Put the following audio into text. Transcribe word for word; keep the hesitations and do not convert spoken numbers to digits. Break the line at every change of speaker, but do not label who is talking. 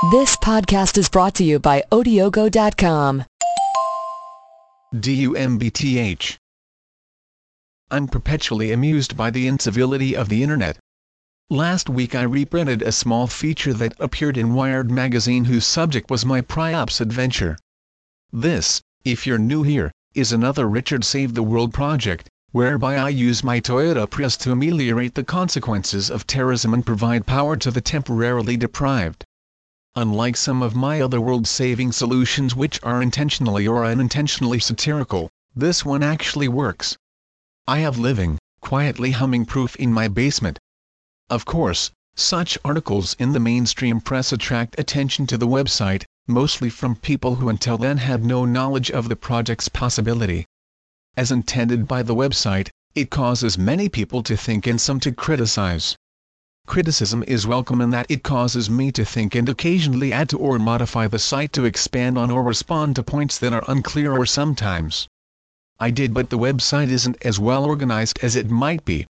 This podcast is brought to you by Odiogo dot com.
D U M B T H. I'm perpetually amused by the incivility of the internet. Last week I reprinted a small feature that appeared in Wired magazine whose subject was my Priops adventure. This, if you're new here, is another Richard Save the World project, whereby I use my Toyota Prius to ameliorate the consequences of terrorism and provide power to the temporarily deprived. Unlike some of my other world-saving solutions which are intentionally or unintentionally satirical, this one actually works. I have living, quietly humming proof in my basement. Of course, such articles in the mainstream press attract attention to the website, mostly from people who until then had no knowledge of the project's possibility. As intended by the website, it causes many people to think and some to criticize. Criticism is welcome in that it causes me to think and occasionally add to or modify the site to expand on or respond to points that are unclear or sometimes I did, but the website isn't as well organized as it might be.